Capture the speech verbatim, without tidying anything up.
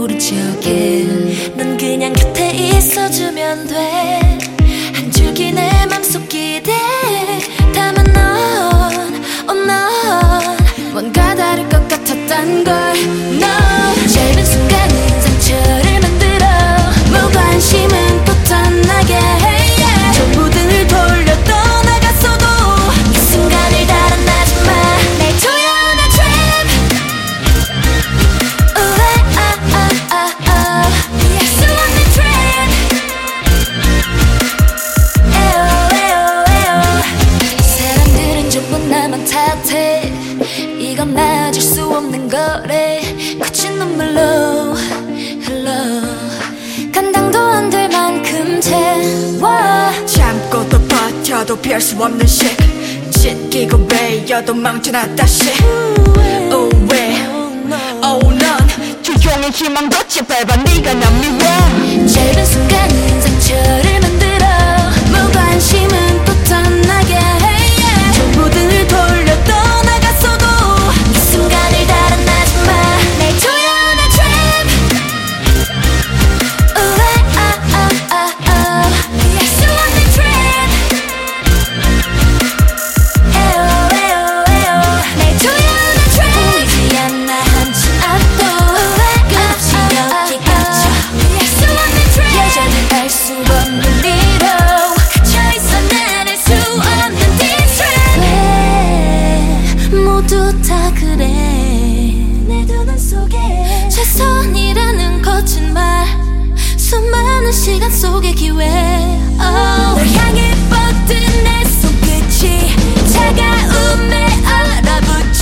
모른 척해. 넌 그냥 곁에 있어주면 돼. 한 줄기 내 맘속 기대 담은 넌, oh 넌 뭔가 다를 것 같았단 걸. No, 짧은 순간은 상처를 만들어 무관심은 또 떠나게 해. Yeah. 전부 등을 돌려 떠나갔어도 이 순간을 달아나지 마. 날 조여오는 trap. 우에 아아아아 약속 없는 trap. 에어 에어 에어. 사람들은 전부 나만 탓해. 이건 맞을 수 없는 거래. 거친 눈물로 흘러 감당도 안 될 만큼 채워. 참고 또 버텨도 피할 수 없는 shit. 찢기고 베여도 망쳐나 다시. Oh 왜 Oh 넌 조용히 희망도치 밟아 네가 난 미워. 짧은 순간은 상처를 만들어 무관심은 또 떠나게 해. Yeah. 전부 등을 돌려 떠나갔어도 이 순간을 달아나지 마. 날 조여오는 trap. 우에 아아아아 약속 없는 trap. 에어 에어 에어 날 조여오는 trap. 보이지 않나 한치 앞도 끝없이 여기까지 약속 없는 trap. 여자는 알 수 없는 리로 갇혀있어 난 알 수 없는 this trap. 왜 모두 다 그래. 내 두 눈 속에 최선이라는 거친 말 수많은 시간 속의 기회. oh. 널 향해 뻗은 내 손끝이 차가움에 얼어붙지.